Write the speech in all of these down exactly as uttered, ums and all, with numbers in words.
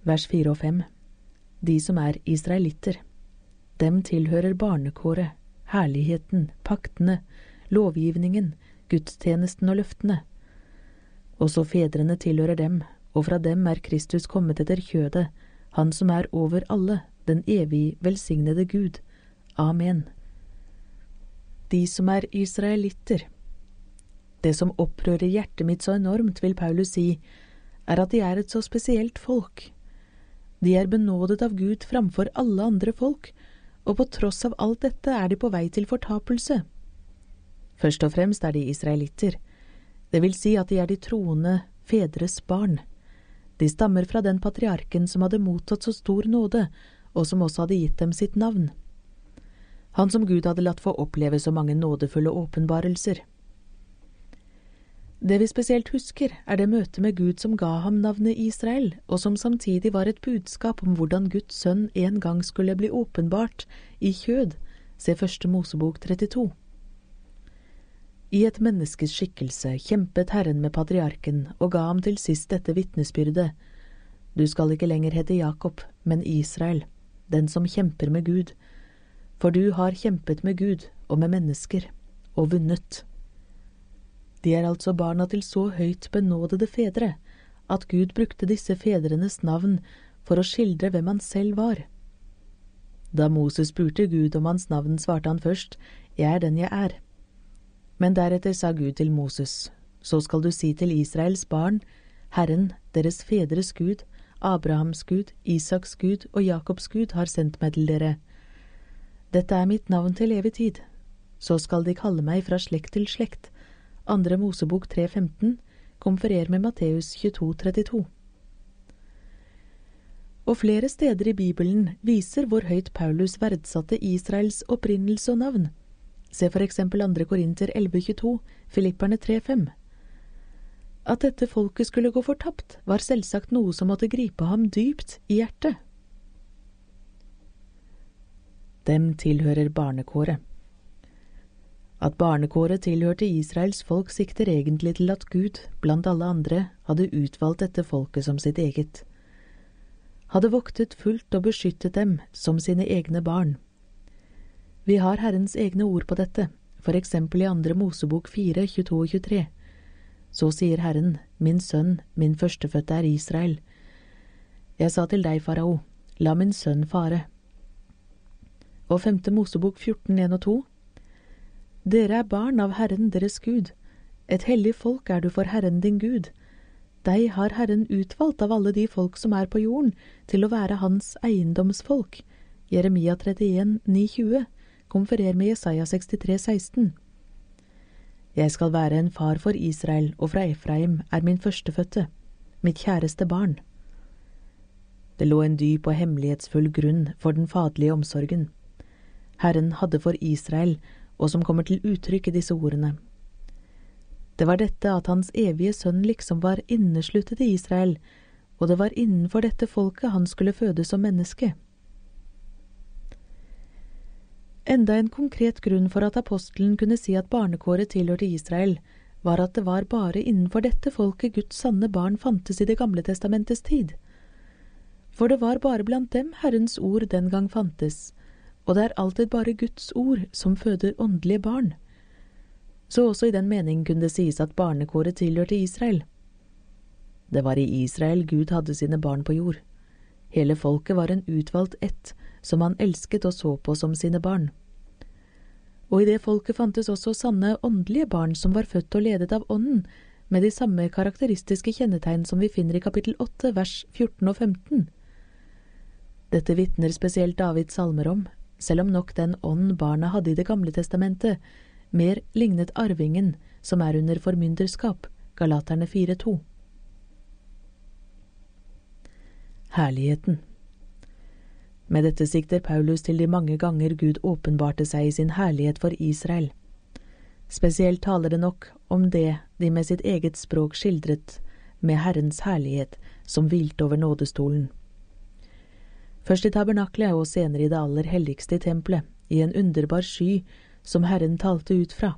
Vers fire og fem. De som er israelitter, dem tilhører barnekåret, herligheten, paktene, lovgivningen, gudstjenesten og løftene. Også fedrene tilhører dem, og fra dem er Kristus kommet etter kjødet, han som er over alle, den evig velsignede Gud. Amen. De som er israelitter. Det som opprører hjertet mitt så enormt, vil Paulus si, er at de er et så spesielt folk. De er benådet av Gud framfor alle andre folk, og på tross av alt dette er de på vei til fortapelse. Først og fremst er de israelitter. Det vil si at de er de troende fedres barn. De stammer fra den patriarken som hadde mottatt så stor nåde, og som også hadde gitt dem sitt navn. Han som Gud hadde latt få oppleve så mange nådefulle åpenbarelser. Det vi spesielt husker, er det møtet med Gud som ga ham navnet Israel, og som samtidig var et budskap om hvordan Guds sønn en gang skulle bli åpenbart i kjød, se første Mosebok trettito. I et menneskes skikkelse kjempet Herren med patriarken og ga ham til sist dette vitnesbyrdet. Du skal ikke lenger hete Jakob, men Israel, den som kjemper med Gud. For du har kjempet med Gud og med mennesker, og vunnet. De er altså barna til så høyt benådede fedre, at Gud brukte disse fedrenes navn for å skildre hvem han selv var. Da Moses spurte Gud om hans navn, svarte han først, jeg er den jeg er. Men deretter sa Gud til Moses, så skal du si til Israels barn, Herren, deres fedres Gud, Abrahams Gud, Isaks Gud og Jakobs Gud har sendt meg til dere. Dette er mitt navn til evig tid. Så skal de kalle meg fra slekt til slekt. Andre Mosebok tre femten, konferer med Matteus tjueto trettito. Og flere steder i Bibelen viser hvor høyt Paulus verdsatte Israels opprinnelse og navn. Se for eksempel andre Korinter elleve tjueto, Filipperne tre fem. At dette folket skulle gå fortapt, var selvsagt noe som måtte gripe ham dypt i hjertet. Dem tilhører barnekåret. At barnekåret tilhørte Israels folk sikter egentlig til at Gud, blant alle andre, hadde utvalgt dette folket som sitt eget. Hadde voktet fullt og beskyttet dem som sine egne barn. Vi har Herrens egne ord på dette, for eksempel i andre Mosebok fire, tjueto og tjuetre. Så sier Herren, min sønn, min førstefødte er Israel. Jeg sa til deg, farao, la min sønn fare. Og femte Mosebok fjorten, en og to. Dere er barn av Herren deres Gud. Et hellig folk er du for Herren din Gud. Deg har Herren utvalgt av alle de folk som er på jorden, til å være hans eiendomsfolk. Jeremia trettien, ni tjue, konferer med Jesaja sekstitre seksten. Jeg skal være en far for Israel, og fra Efraim er min førstefødte, mitt kjæreste barn. Det lå en dyp og hemmelighetsfull grunn for den faderlige omsorgen. Herren hadde for Israel, og som kommer til uttrykk i disse ordene. Det var dette at hans evige sønn liksom var innesluttet i Israel, og det var innenfor dette folket han skulle fødes som menneske. Enda en konkret grunn for at apostelen kunne si at barnekåret tilhørte Israel, var at det var bare innenfor dette folket Guds sanne barn fantes i det gamle testamentets tid. For det var bare blant dem Herrens ord den gang fantes, og det er alltid bare Guds ord som føder åndelige barn. Så også i den mening kunne det sies at barnekåret tilhørte Israel. Det var i Israel Gud hadde sine barn på jord. Hele folket var en utvalgt ett, som han elsket og så på som sine barn. Og i det folket fantes også sanne åndelige barn som var født og ledet av ånden, med de samme karakteristiske kjennetegn som vi finner i kapittel åtte, vers fjorten og femten. Dette vitner spesielt Davids salmer om, selv om nok den ånd barna hadde i det gamle testamentet, mer lignet arvingen som er under formynderskap, Galaterne fire to. Herligheten. Med dette sikter Paulus til de mange ganger Gud åpenbarte seg i sin herlighet for Israel. Spesielt taler det nok om det de med sitt eget språk skildret med Herrens herlighet som hvilte over nådestolen. Først i tabernaklet og senere i det aller helligste i tempelet, i en underbar sky som Herren talte ut fra.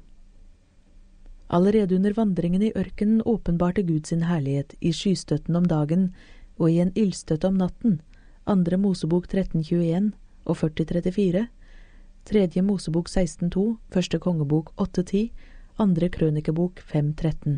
Allerede under vandringen i ørkenen åpenbarte Gud sin herlighet i skystøtten om dagen, og i en ildstøtte om natten, andre Mosebok tretten tjueen og førti trettifire, tredje Mosebok seksten to, første kongebok åtte ti, andre krønikebok fem tretten.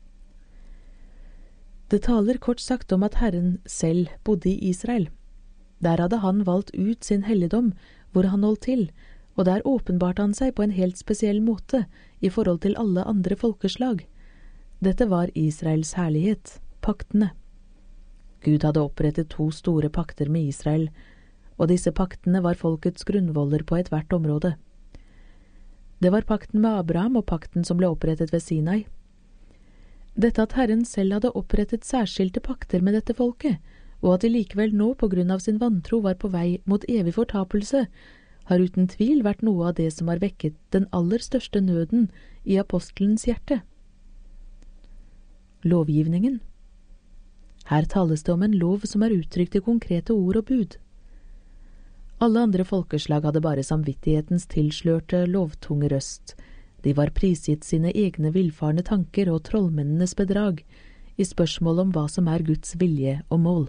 Det taler kort sagt om at Herren selv bodde i Israel. Der hadde han valgt ut sin helligdom, hvor han holdt til, og der åpenbarte han seg på en helt spesiell måte i forhold til alle andre folkeslag. Dette var Israels herlighet, paktene. Gud hadde opprettet to store pakter med Israel, og disse paktene var folkets grunnvoller på et hvert område. Det var pakten med Abraham og pakten som ble opprettet ved Sinai. Dette at Herren selv hadde opprettet særskilte pakter med dette folket, og at de likevel nå på grunn av sin vantro var på vei mot evig fortapelse, har uten tvil vært noe av det som har vekket den aller største nøden i apostelens hjerte. Lovgivningen. Her tales det om en lov som er uttrykt i konkrete ord og bud. Alle andre folkeslag hadde bare samvittighetens tilslørte, lovtunge røst. De var prisgitt sine egne villfarne tanker og trollmennenes bedrag i spørsmål om hva som er Guds vilje og mål.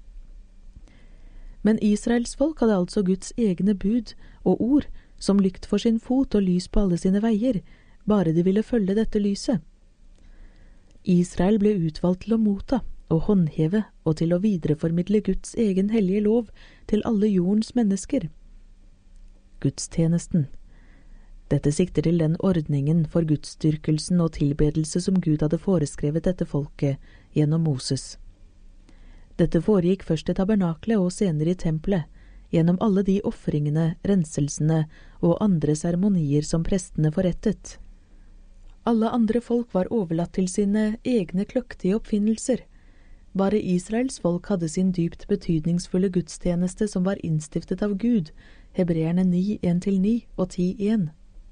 Men Israels folk hadde altså Guds egne bud og ord som lykt for sin fot og lys på alle sine veier, bare de ville følge dette lyset. Israel ble utvalgt til å motta og håndheve og til å videreformidle Guds egen hellige lov til alle jordens mennesker. Gudstjenesten. Dette sikter til den ordningen for gudsdyrkelsen og tilbedelse som Gud hadde foreskrevet dette folket gjennom Moses. Dette foregikk først i tabernaklet og senere i tempelet, gjennom alle de offringene, renselsene og andre seremonier som prestene forrettet. Alle andre folk var overlatt til sine egne kløktige oppfinnelser. Bare Israels folk hadde sin dypt betydningsfulle gudstjeneste som var innstiftet av Gud, Hebreerne ni en til ni og ti en.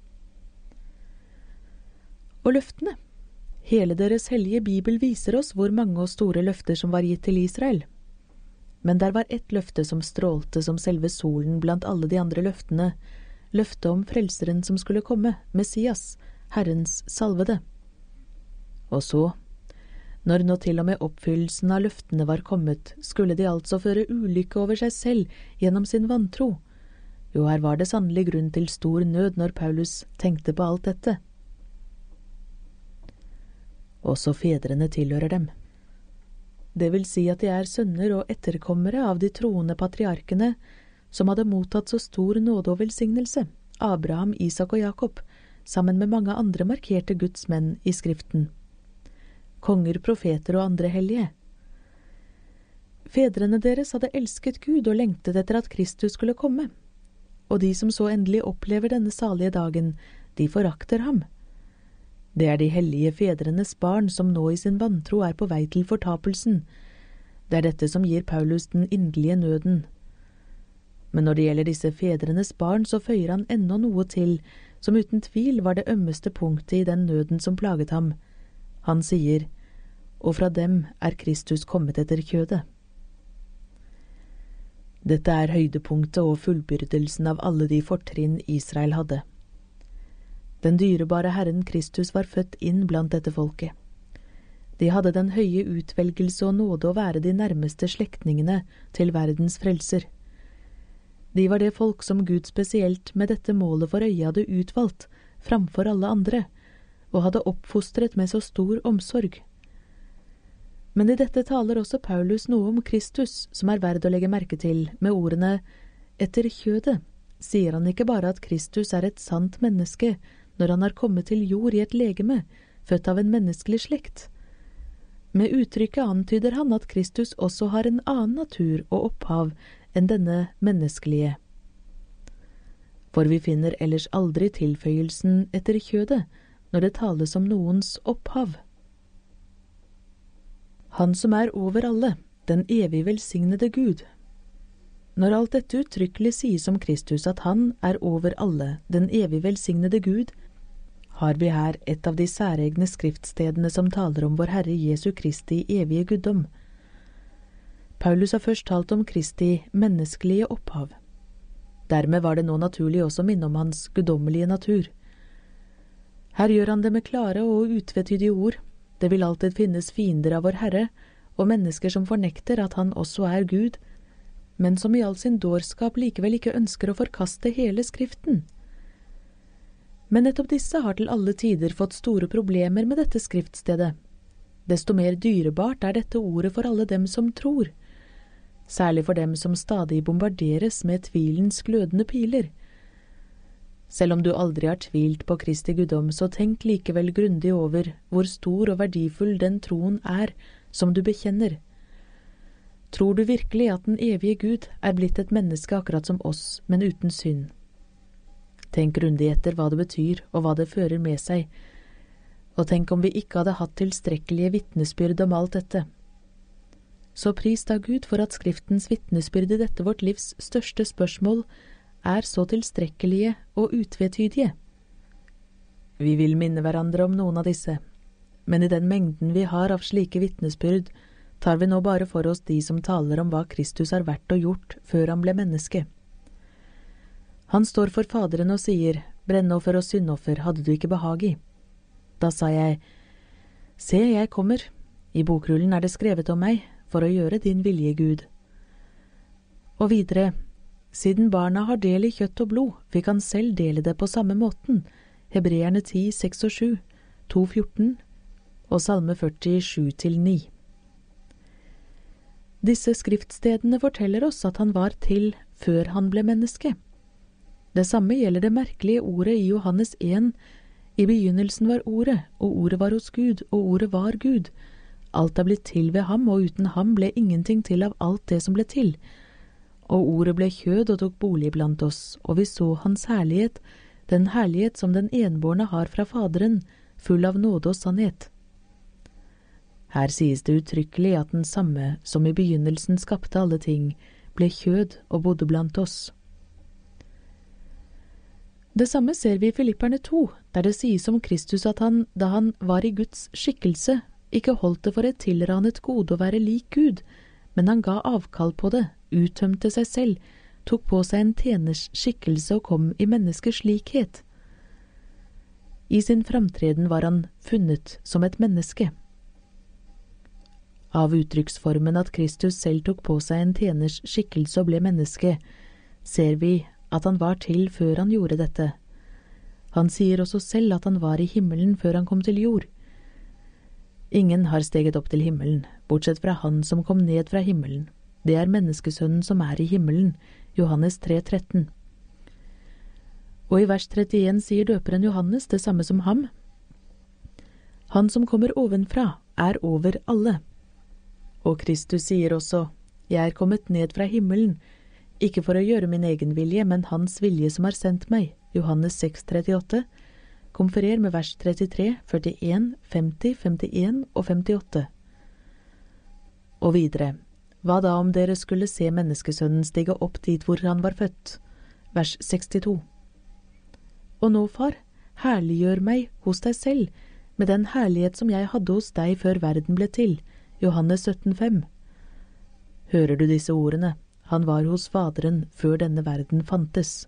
Og løftene. Hele deres hellige bibel viser oss hvor mange og store løfter som var gitt til Israel. Men der var ett løfte som strålte som selve solen blant alle de andre løftene, løftet om frelseren som skulle komme, Messias, Herrens salvede. Og så, når nå til og med oppfyllelsen av løftene var kommet, skulle de altså føre ulykke over seg selv gjennom sin vantro. Jo, her var det sannelig grunn til stor nød når Paulus tenkte på alt dette. Også fedrene tilhører dem. Det vil si at de er sønner og etterkommere av de troende patriarkene som hadde mottatt så stor nåde og velsignelse, Abraham, Isak og Jakob, sammen med mange andre markerte Guds menn i Skriften. Konger, profeter og andre hellige. Fedrene deres hadde elsket Gud og lengtet etter at Kristus skulle komme, og de som så endelig opplever denne salige dagen, de forakter ham. Det er de hellige fedrenes barn som nå i sin vantro er på vei til fortapelsen. Det er dette som gir Paulus den inderlige nøden. Men når det gjelder disse fedrenes barn, så føyer han ennå noe til, som uten tvil var det ømmeste punktet i den nøden som plaget ham. Han sier, og fra dem er Kristus kommet etter kjødet. Dette er høydepunktet og fullbyrdelsen av alle de fortrinn Israel hadde. Den dyrebare Herren Kristus var født inn blant dette folket. De hadde den høye utvelgelse og nåde å være de nærmeste slektningene til verdens frelser. De var det folk som Gud spesielt med dette målet for øye hadde utvalgt, framfor alle andre, og hadde oppfostret med så stor omsorg. Men i dette taler også Paulus noe om Kristus, som er verd å legge merke til, med ordene «etter kjødet». Sier han ikke bare at Kristus er et sant menneske, når han har kommet til jord i et legeme, født av en menneskelig slekt. Med uttrykket antyder han at Kristus også har en annen natur og opphav enn denne menneskelige. For vi finner ellers aldri tilføyelsen etter kjødet når det tales om noens opphav. Han som er over alle, den evig velsignede Gud. Når alt dette uttrykkelig sies om Kristus at han er over alle, den evig velsignede Gud, har vi her et av de særegne skriftstedene som taler om vår Herre Jesu Kristi evige guddom. Paulus har først talt om Kristi menneskelige opphav. Dermed var det nå naturlig også minne om hans guddommelige natur. Her gjør han det med klare og utvetydige ord. Det vil alltid finnes fiender av vår Herre, og mennesker som fornekter at han også er Gud, men som i all sin dårskap likevel ikke ønsker å forkaste hele Skriften. Men nettopp disse har til alle tider fått store problemer med dette skriftstedet. Desto mer dyrebart er dette ordet for alle dem som tror, særlig for dem som stadig bombarderes med tvilens glødende piler. Selv om du aldri har tvilt på Kristi guddom, så tenk likevel grundig over hvor stor og verdifull den troen er som du bekjenner. Tror du virkelig at den evige Gud er blitt et menneske akkurat som oss, men uten synd? Tenk grundig etter hva det betyr og hva det fører med seg, og tenk om vi ikke hadde hatt tilstrekkelige vitnesbyrd om alt dette. Så pris da Gud for at Skriftens vitnesbyrd i dette vårt livs største spørsmål er så tilstrekkelige og utvetydige. Vi vil minne hverandre om noen av disse, men i den mengden vi har av slike vitnesbyrd, tar vi nå bare for oss de som taler om hva Kristus har vært og gjort før han ble menneske. Han står for Faderen og sier, brennoffer og syndoffer hadde du ikke behag i. Da sa jeg, se, jeg kommer, i bokrullen er det skrevet om meg, for å gjøre din vilje, Gud. Og videre, siden barna har del i kjøtt og blod, fikk han selv dele det på samme måten, Hebreerne ti, seks og sju, to fjorten og Salme førti, sju til ni. Disse skriftstedene forteller oss at han var til før han ble menneske. Det samme gjelder det merkelige ordet i Johannes en, i begynnelsen var ordet, og ordet var hos Gud, og ordet var Gud. Alt er blitt til ved ham, og uten ham ble ingenting til av alt det som ble til. Og ordet ble kjød og tok bolig blant oss, og vi så hans herlighet, den herlighet som den enbårne har fra Faderen, full av nåde og sannhet. Her sies det uttrykkelig at den samme som i begynnelsen skapte alle ting, ble kjød og bodde blant oss. Det samme ser vi i Filipperne to, der det sies om Kristus at han, da han var i Guds skikkelse, ikke holdt det for et tilranet gode å være lik Gud, men han ga avkall på det, uttømte seg selv, tok på seg en tjeners skikkelse og kom i menneskers likhet. I sin framtreden var han funnet som et menneske. Av uttrykksformen at Kristus selv tok på seg en tjeners skikkelse og ble menneske, ser vi at han var til før han gjorde dette. Han sier også selv at han var i himmelen før han kom til jord. Ingen har steget opp til himmelen, bortsett fra han som kom ned fra himmelen. Det er menneskesønnen som er i himmelen, Johannes tre, tretten. Og i vers trettien sier døperen Johannes det samme som ham. Han som kommer ovenfra er over alle. Og Kristus sier også, jeg er kommet ned fra himmelen, ikke for å gjøre min egen vilje, men hans vilje som har sendt meg, Johannes seks, trettiåtte. Konferer med vers trettitre, førtien, femti, femtien og femtiåtte. Og videre, hva da om dere skulle se menneskesønnen stige opp dit hvor han var født? Vers sekstito. Og nå, far, herliggjør meg hos deg selv, med den herlighet som jeg hadde hos deg før verden ble til, Johannes sytten, fem. Hører du disse ordene? Han var hos Faderen før denne verden fantes.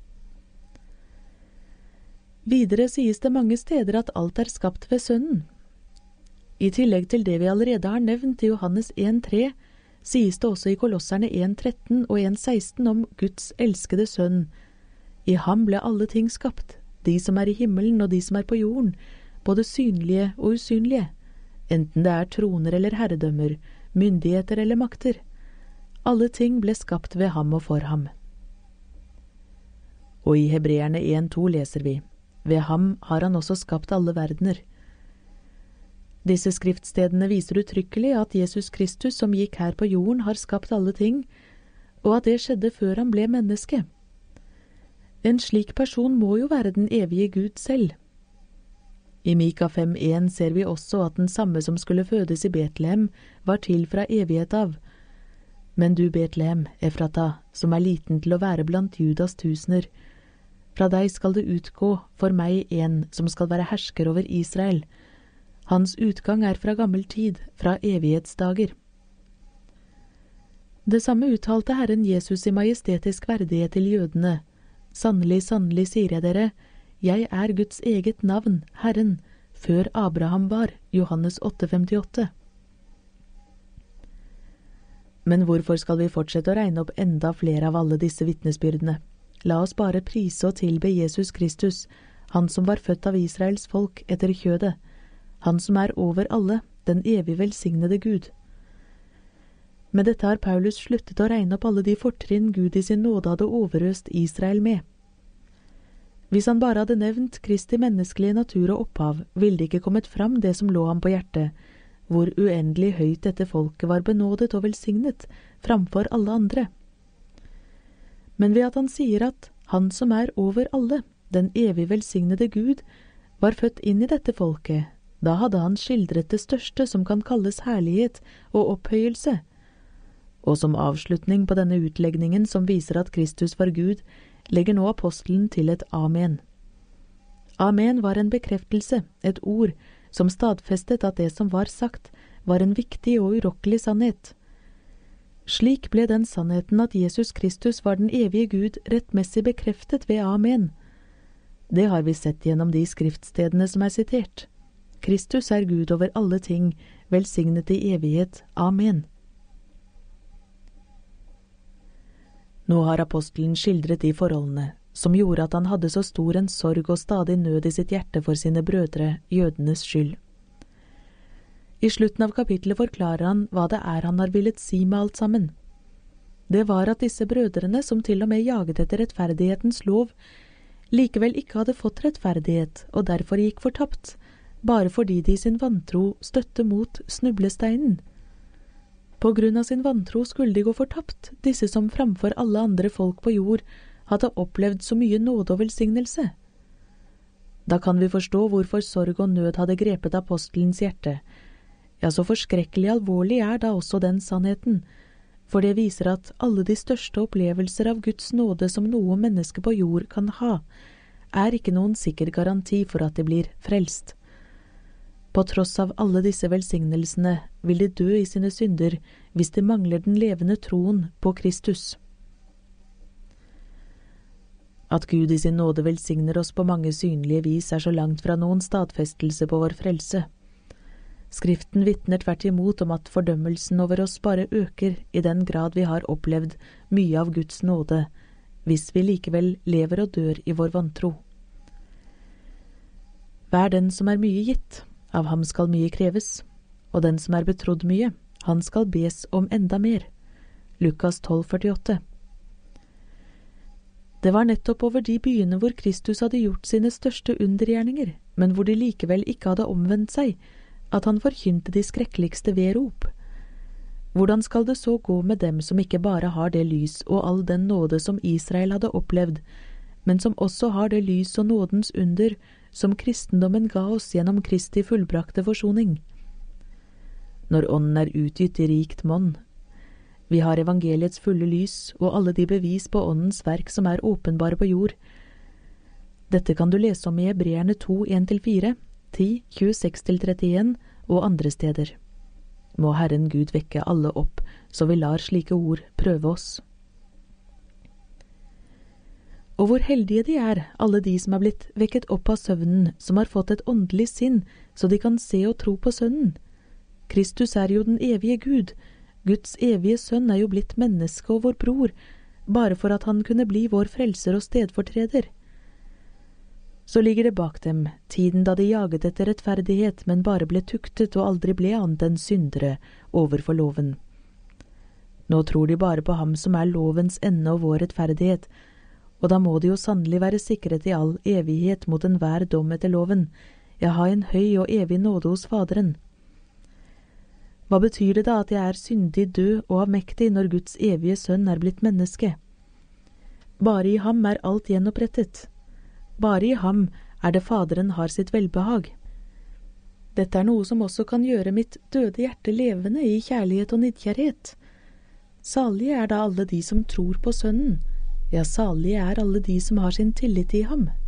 Videre sies det mange steder at alt er skapt ved Sønnen. I tillegg til det vi allerede har nevnt i Johannes en, tre, sies det også i Kolosserne en, tretten og en, seksten om Guds elskede sønn. I ham ble alle ting skapt, de som er i himmelen og de som er på jorden, både synlige og usynlige, enten det er troner eller herredømmer, myndigheter eller makter. Alle ting ble skapt ved ham og for ham. Og i Hebreerne en, to leser vi, ved ham har han også skapt alle verdener. Disse skriftstedene viser uttrykkelig at Jesus Kristus som gikk her på jorden har skapt alle ting, og at det skjedde før han ble menneske. En slik person må jo være den evige Gud selv. I Mika fem, en ser vi også at den samme som skulle fødes i Betlehem var til fra evighet av. Men du, Betlehem, Efrata, som er liten til å være blant Judas tusener, fra deg skal det utgå for meg en som skal være hersker over Israel. Hans utgang er fra gammel tid, fra evighetsdager. Det samme uttalte Herren Jesus i majestetisk verdighet til jødene. Sannelig, sannelig, sier jeg dere, jeg er Guds eget navn, Herren, før Abraham var, Johannes åtte, femtiåtte. Men hvorfor skal vi fortsette å regne opp enda flere av alle disse vitnesbyrdene? La oss bare prise og tilbe Jesus Kristus, han som var født av Israels folk etter kjødet, han som er over alle, den evig velsignede Gud. Med dette har Paulus sluttet å regne opp alle de fortrinn Gud i sin nåde hadde overøst Israel med. Hvis han bare hadde nevnt Kristi menneskelige natur og opphav, ville det ikke kommet fram det som lå ham på hjertet, hvor uendelig høyt dette folket var benådet og velsignet framfor alle andre. Men ved at han sier at han som er over alle, den evig velsignede Gud, var født inn i dette folket, da hadde han skildret det største som kan kalles herlighet og opphøyelse. Og som avslutning på denne utlegningen som viser at Kristus var Gud, legger nå apostelen til et amen. Amen var en bekreftelse, et ord, som stadfestet at det som var sagt, var en viktig og urokkelig sannhet. Slik ble den sannheten at Jesus Kristus var den evige Gud rettmessig bekreftet ved amen. Det har vi sett gjennom de skriftstedene som er sitert. Kristus er Gud over alle ting, velsignet i evighet. Amen. Nå har apostelen skildret de forholdene som gjorde at han hadde så stor en sorg og stadig nød i sitt hjerte for sine brødre, jødenes skyld. I slutten av kapittelet forklarer han hva det er han har villet si med alt sammen. Det var at disse brødrene, som til og med jaget etter rettferdighetens lov, likevel ikke hadde fått rettferdighet og derfor gikk fortapt, bare fordi de i sin vantro støtte mot snublesteinen. På grunn av sin vantro skulle de gå fortapt, disse som framfor alle andre folk på jord hadde opplevd så mye nåde og velsignelse. Da kan vi forstå hvorfor sorg og nød hadde grepet apostelens hjerte. Ja, så forskrekkelig alvorlig er da også den sannheten, for det viser at alle de største opplevelser av Guds nåde som noe menneske på jord kan ha, er ikke noen sikker garanti for at de blir frelst. På tross av alle disse velsignelsene vil de dø i sine synder hvis de mangler den levende troen på Kristus. At Gud i sin nåde velsigner oss på mange synlige vis er så langt fra noen stadfestelse på vår frelse. Skriften vitner tvert imot om at fordømmelsen over oss bare øker i den grad vi har opplevd mye av Guds nåde, hvis vi likevel lever og dør i vår vantro. Vær den som er mye gitt, av ham skal mye kreves, og den som er betrodd mye, han skal bes om enda mer. Lukas tolv førtiåtte. Det var nettopp over de byene hvor Kristus hadde gjort sine største undergjerninger, men hvor de likevel ikke hadde omvendt seg, at han forkynte de skrekkeligste vedrop. Hvordan skal det så gå med dem som ikke bare har det lys og all den nåde som Israel hadde opplevd, men som også har det lys og nådens under som kristendommen ga oss gjennom Kristi fullbrakte forsoning? Når ånden er utgitt i rikt monn, vi har evangeliets fulle lys og alle de bevis på åndens verk som er åpenbare på jord. Dette kan du lese om i Hebreerne to, en til fire, ti, tjueseks til trettien og andre steder. Må Herren Gud vekke alle opp, så vi lar slike ord prøve oss. Og hvor heldige de er, alle de som er blitt vekket opp av søvnen, som har fått et åndelig sinn, så de kan se og tro på Sønnen. Kristus er jo den evige Gud. Guds evige sønn er jo blitt menneske og vår bror, bare for at han kunne bli vår frelser og stedfortreder. Så ligger det bak dem, tiden da de jaget etter rettferdighet, men bare ble tuktet og aldri ble annet enn syndere overfor loven. Nå tror de bare på ham som er lovens ende og vår rettferdighet, og da må de jo sannelig være sikret i all evighet mot enhver dom etter loven, ja, ha en høy og evig nåde hos Faderen. Hva betyr det da at jeg er syndig, død og avmektig når Guds evige sønn er blitt menneske? Bare i ham er alt gjenopprettet. Bare i ham er det Faderen har sitt velbehag. Dette er noe som også kan gjøre mitt døde hjerte levende i kjærlighet og nidkjærhet. Salige er da alle de som tror på Sønnen. Ja, salige er alle de som har sin tillit i ham.